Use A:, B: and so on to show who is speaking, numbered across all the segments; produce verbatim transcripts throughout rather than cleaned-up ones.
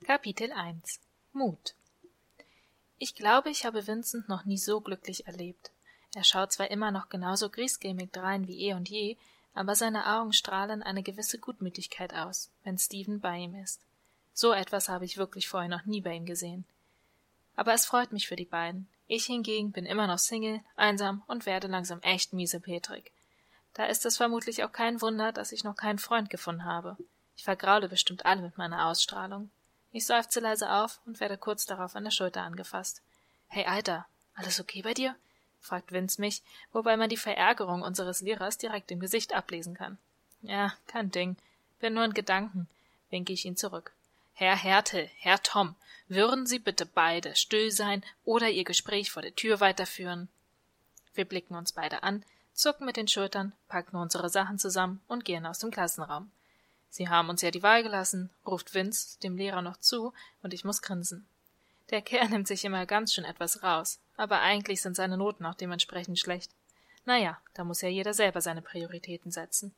A: Kapitel eins Mut. Ich glaube, ich habe Vincent noch nie so glücklich erlebt. Er schaut zwar immer noch genauso griesgrämig drein wie eh und je, aber seine Augen strahlen eine gewisse Gutmütigkeit aus, wenn Stephen bei ihm ist. So etwas habe ich wirklich vorher noch nie bei ihm gesehen. Aber es freut mich für die beiden. Ich hingegen bin immer noch Single, einsam und werde langsam echt miesepetrig. Da ist es vermutlich auch kein Wunder, dass ich noch keinen Freund gefunden habe. Ich vergraule bestimmt alle mit meiner Ausstrahlung. Ich seufze leise auf und werde kurz darauf an der Schulter angefasst. »Hey, Alter, alles okay bei dir?« fragt Vince mich, wobei man die Verärgerung unseres Lehrers direkt im Gesicht ablesen kann. »Ja, kein Ding. Bin nur in Gedanken«, winke ich ihn zurück. »Herr Härte, Herr Tom, würden Sie bitte beide still sein oder Ihr Gespräch vor der Tür weiterführen?« Wir blicken uns beide an, zucken mit den Schultern, packen unsere Sachen zusammen und gehen aus dem Klassenraum. »Sie haben uns ja die Wahl gelassen«, ruft Vince dem Lehrer noch zu, und ich muss grinsen. Der Kerl nimmt sich immer ganz schön etwas raus, aber eigentlich sind seine Noten auch dementsprechend schlecht. Naja, da muss ja jeder selber seine Prioritäten setzen.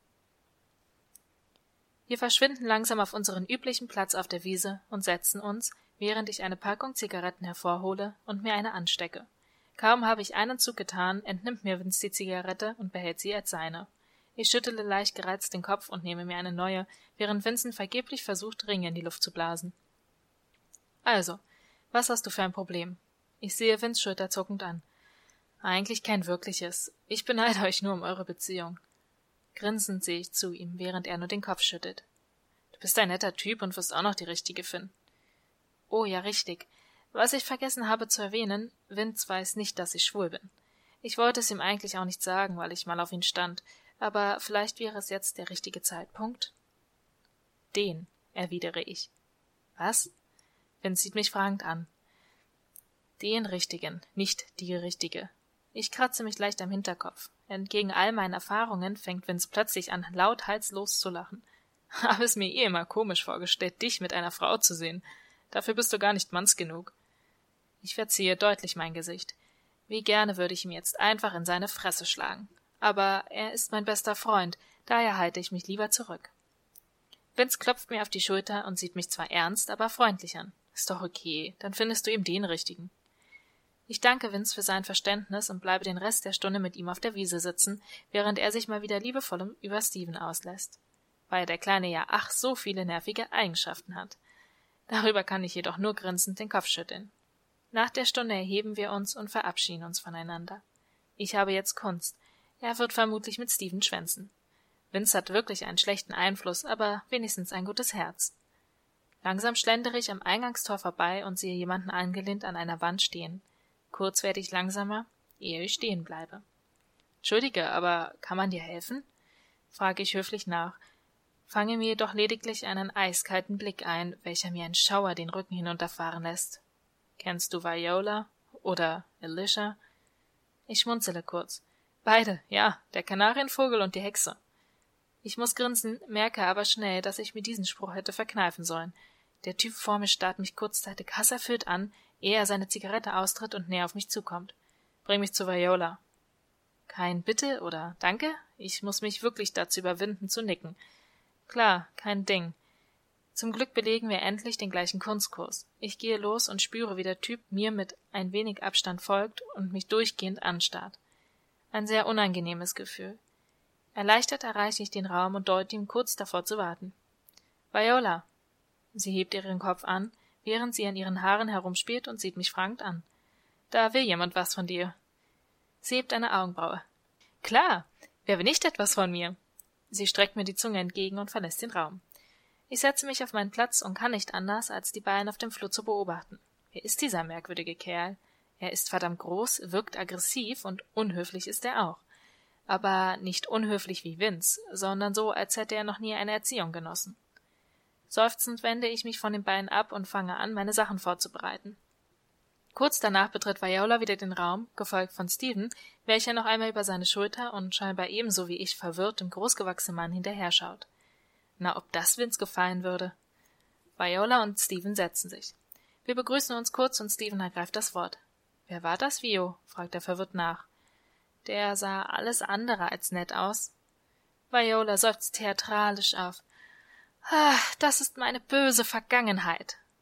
A: Wir verschwinden langsam auf unseren üblichen Platz auf der Wiese und setzen uns, während ich eine Packung Zigaretten hervorhole und mir eine anstecke. Kaum habe ich einen Zug getan, entnimmt mir Vince die Zigarette und behält sie als seine. Ich schüttele leicht gereizt den Kopf und nehme mir eine neue, während Vincent vergeblich versucht, Ringe in die Luft zu blasen. »Also, was hast du für ein Problem?« Ich sehe Vince schulterzuckend an. »Eigentlich kein wirkliches. Ich beneide euch nur um eure Beziehung.« Grinsend sehe ich zu ihm, während er nur den Kopf schüttelt. »Du bist ein netter Typ und wirst auch noch die Richtige finden.« »Oh ja, richtig. Was ich vergessen habe zu erwähnen, Vince weiß nicht, dass ich schwul bin. Ich wollte es ihm eigentlich auch nicht sagen, weil ich mal auf ihn stand, aber vielleicht wäre es jetzt der richtige Zeitpunkt?« »Den«, erwidere ich. »Was?« Vince sieht mich fragend an. »Den Richtigen, nicht die Richtige.« Ich kratze mich leicht am Hinterkopf. Entgegen all meinen Erfahrungen fängt Vince plötzlich an, laut halslos zu lachen. »Habe es mir eh immer komisch vorgestellt, dich mit einer Frau zu sehen. Dafür bist du gar nicht manns genug.« Ich verziehe deutlich mein Gesicht. Wie gerne würde ich ihm jetzt einfach in seine Fresse schlagen. Aber er ist mein bester Freund, daher halte ich mich lieber zurück. Vince klopft mir auf die Schulter und sieht mich zwar ernst, aber freundlich an. Ist doch okay, dann findest du ihm den Richtigen. Ich danke Vince für sein Verständnis und bleibe den Rest der Stunde mit ihm auf der Wiese sitzen, während er sich mal wieder liebevoll über Stephen auslässt. Weil der Kleine ja ach so viele nervige Eigenschaften hat. Darüber kann ich jedoch nur grinsend den Kopf schütteln. Nach der Stunde erheben wir uns und verabschieden uns voneinander. Ich habe jetzt Kunst. Er wird vermutlich mit Stephen schwänzen. Vince hat wirklich einen schlechten Einfluss, aber wenigstens ein gutes Herz. Langsam schlendere ich am Eingangstor vorbei und sehe jemanden angelehnt an einer Wand stehen. Kurz werde ich langsamer, ehe ich stehen bleibe. »Entschuldige, aber kann man dir helfen?« frage ich höflich nach, fange mir jedoch lediglich einen eiskalten Blick ein, welcher mir einen Schauer den Rücken hinunterfahren lässt. »Kennst du Viola oder Alicia?« Ich schmunzele kurz. »Beide, ja, der Kanarienvogel und die Hexe.« Ich muss grinsen, merke aber schnell, dass ich mir diesen Spruch hätte verkneifen sollen. Der Typ vor mir starrt mich kurzzeitig hasserfüllt an, ehe er seine Zigarette austritt und näher auf mich zukommt. »Bring mich zu Viola.« »Kein Bitte oder Danke?« Ich muss mich wirklich dazu überwinden, zu nicken. »Klar, kein Ding.« Zum Glück belegen wir endlich den gleichen Kunstkurs. Ich gehe los und spüre, wie der Typ mir mit ein wenig Abstand folgt und mich durchgehend anstarrt. Ein sehr unangenehmes Gefühl. Erleichtert erreiche ich den Raum und deute ihm kurz davor zu warten. »Viola!« Sie hebt ihren Kopf an, während sie an ihren Haaren herumspielt und sieht mich fragend an. »Da will jemand was von dir.« Sie hebt eine Augenbraue. »Klar, wer will nicht etwas von mir?« Sie streckt mir die Zunge entgegen und verlässt den Raum. Ich setze mich auf meinen Platz und kann nicht anders, als die beiden auf dem Flur zu beobachten. Wer ist dieser merkwürdige Kerl? Er ist verdammt groß, wirkt aggressiv und unhöflich ist er auch. Aber nicht unhöflich wie Vince, sondern so, als hätte er noch nie eine Erziehung genossen. Seufzend wende ich mich von den beiden ab und fange an, meine Sachen vorzubereiten. Kurz danach betritt Viola wieder den Raum, gefolgt von Stephen, welcher noch einmal über seine Schulter und scheinbar ebenso wie ich verwirrt dem großgewachsenen Mann hinterher schaut. Na, ob das Vince gefallen würde? Viola und Stephen setzen sich. Wir begrüßen uns kurz und Stephen ergreift das Wort. »Wer war das, Vio?« fragt er verwirrt nach. Der sah alles andere als nett aus. Viola seufzt theatralisch auf. »Ah, das ist meine böse Vergangenheit.«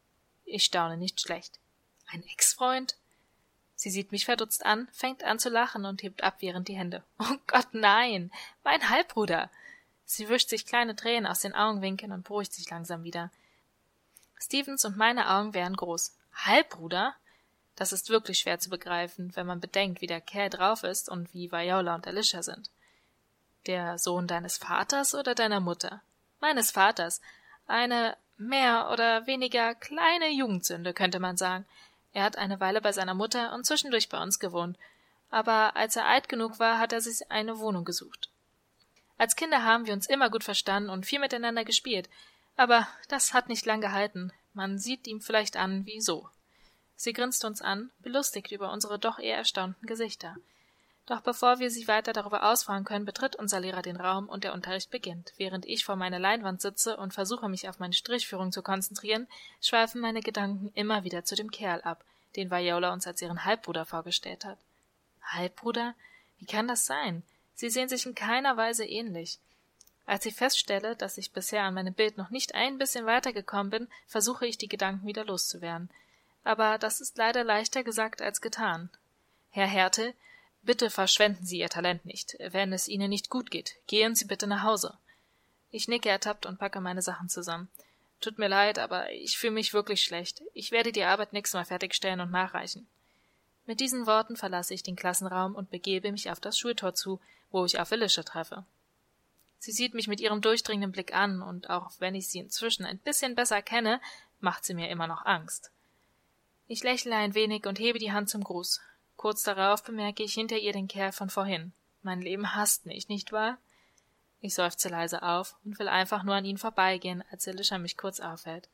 A: Ich staune nicht schlecht. Ein Ex-Freund? Sie sieht mich verdutzt an, fängt an zu lachen und hebt abwehrend die Hände. Oh Gott, nein! Mein Halbbruder! Sie wischt sich kleine Tränen aus den Augenwinkeln und beruhigt sich langsam wieder. Stevens und meine Augen wären groß. Halbbruder? Das ist wirklich schwer zu begreifen, wenn man bedenkt, wie der Kerl drauf ist und wie Viola und Alicia sind. Der Sohn deines Vaters oder deiner Mutter? Meines Vaters. Eine mehr oder weniger kleine Jugendsünde, könnte man sagen. Er hat eine Weile bei seiner Mutter und zwischendurch bei uns gewohnt. Aber als er alt genug war, hat er sich eine Wohnung gesucht. Als Kinder haben wir uns immer gut verstanden und viel miteinander gespielt. Aber das hat nicht lang gehalten. Man sieht ihm vielleicht an, wieso. Sie grinst uns an, belustigt über unsere doch eher erstaunten Gesichter. Doch bevor wir sie weiter darüber ausfragen können, betritt unser Lehrer den Raum und der Unterricht beginnt. Während ich vor meiner Leinwand sitze und versuche, mich auf meine Strichführung zu konzentrieren, schweifen meine Gedanken immer wieder zu dem Kerl ab, den Viola uns als ihren Halbbruder vorgestellt hat. Halbbruder? Wie kann das sein? Sie sehen sich in keiner Weise ähnlich. Als ich feststelle, dass ich bisher an meinem Bild noch nicht ein bisschen weitergekommen bin, versuche ich, die Gedanken wieder loszuwerden. Aber das ist leider leichter gesagt als getan. Herr Härte, bitte verschwenden Sie Ihr Talent nicht. Wenn es Ihnen nicht gut geht, gehen Sie bitte nach Hause. Ich nicke ertappt und packe meine Sachen zusammen. Tut mir leid, aber ich fühle mich wirklich schlecht. Ich werde die Arbeit nächstes Mal fertigstellen und nachreichen. Mit diesen Worten verlasse ich den Klassenraum und begebe mich auf das Schultor zu, wo ich auf Alicia treffe. Sie sieht mich mit ihrem durchdringenden Blick an, und auch wenn ich sie inzwischen ein bisschen besser kenne, macht sie mir immer noch Angst. Ich lächle ein wenig und hebe die Hand zum Gruß. Kurz darauf bemerke ich hinter ihr den Kerl von vorhin. Mein Leben hasst mich, nicht wahr? Ich seufze leise auf und will einfach nur an ihn vorbeigehen, als Alicia mich kurz aufhält.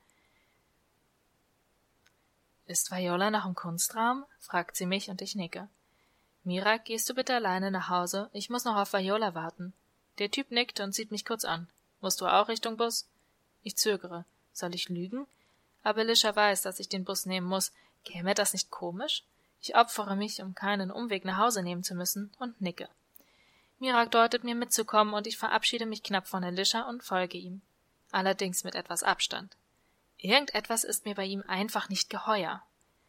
A: »Ist Viola noch im Kunstraum?« fragt sie mich und ich nicke. »Mirak, gehst du bitte alleine nach Hause? Ich muss noch auf Viola warten.« Der Typ nickt und sieht mich kurz an. »Musst du auch Richtung Bus?« Ich zögere. Soll ich lügen? Aber Alicia weiß, dass ich den Bus nehmen muss. Käme das nicht komisch? Ich opfere mich, um keinen Umweg nach Hause nehmen zu müssen, und nicke. Mirak deutet mir mitzukommen, und ich verabschiede mich knapp von Alicia und folge ihm. Allerdings mit etwas Abstand. Irgendetwas ist mir bei ihm einfach nicht geheuer.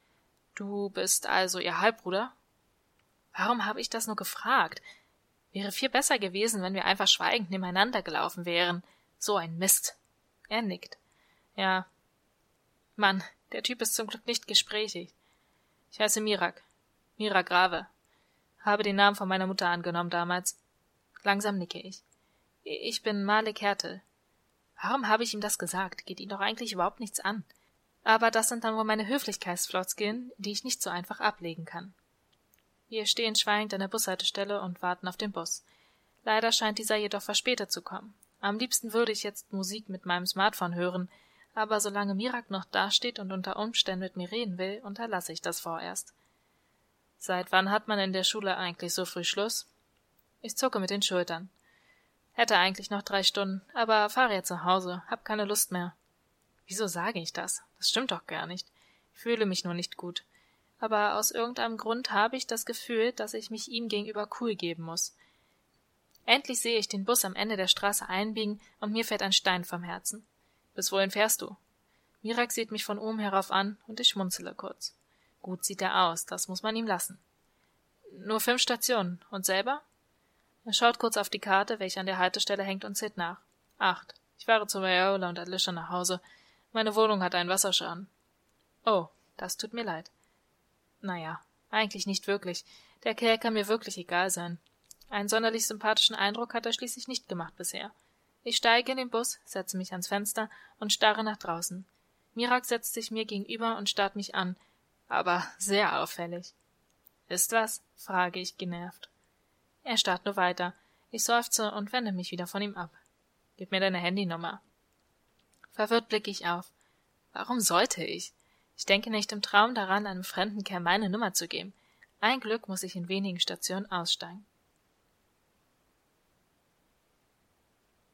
A: »Du bist also ihr Halbbruder?« Warum habe ich das nur gefragt? Wäre viel besser gewesen, wenn wir einfach schweigend nebeneinander gelaufen wären. So ein Mist. Er nickt. Ja. Mann, der Typ ist zum Glück nicht gesprächig. Ich heiße Mirak. Mirak Grave. Habe den Namen von meiner Mutter angenommen damals. Langsam nicke ich. Ich bin Malik Härte. Warum habe ich ihm das gesagt? Geht ihn doch eigentlich überhaupt nichts an. Aber das sind dann wohl meine Höflichkeitsfloskeln, die ich nicht so einfach ablegen kann. Wir stehen schweigend an der Bushaltestelle und warten auf den Bus. Leider scheint dieser jedoch verspätet zu kommen. Am liebsten würde ich jetzt Musik mit meinem Smartphone hören, aber solange Mirak noch dasteht und unter Umständen mit mir reden will, unterlasse ich das vorerst. Seit wann hat man in der Schule eigentlich so früh Schluss? Ich zucke mit den Schultern. Hätte eigentlich noch drei Stunden, aber fahre jetzt nach Hause, hab keine Lust mehr. Wieso sage ich das? Das stimmt doch gar nicht. Ich fühle mich nur nicht gut. Aber aus irgendeinem Grund habe ich das Gefühl, dass ich mich ihm gegenüber cool geben muss. Endlich sehe ich den Bus am Ende der Straße einbiegen und mir fällt ein Stein vom Herzen. Bis wohin fährst du? Mirak sieht mich von oben herauf an und ich schmunzele kurz. Gut sieht er aus, das muss man ihm lassen. Nur fünf Stationen. Und selber? Er schaut kurz auf die Karte, welche an der Haltestelle hängt, und zählt nach. Acht. Ich fahre zu Viola und Alicia nach Hause. Meine Wohnung hat einen Wasserschaden. Oh, das tut mir leid. Naja, eigentlich nicht wirklich. Der Kerl kann mir wirklich egal sein. Einen sonderlich sympathischen Eindruck hat er schließlich nicht gemacht bisher. Ich steige in den Bus, setze mich ans Fenster und starre nach draußen. Mirak setzt sich mir gegenüber und starrt mich an, aber sehr auffällig. »Ist was?« frage ich genervt. Er starrt nur weiter. Ich seufze und wende mich wieder von ihm ab. »Gib mir deine Handynummer.« Verwirrt blicke ich auf. Warum sollte ich? Ich denke nicht im Traum daran, einem fremden Kerl meine Nummer zu geben. Ein Glück muss ich in wenigen Stationen aussteigen.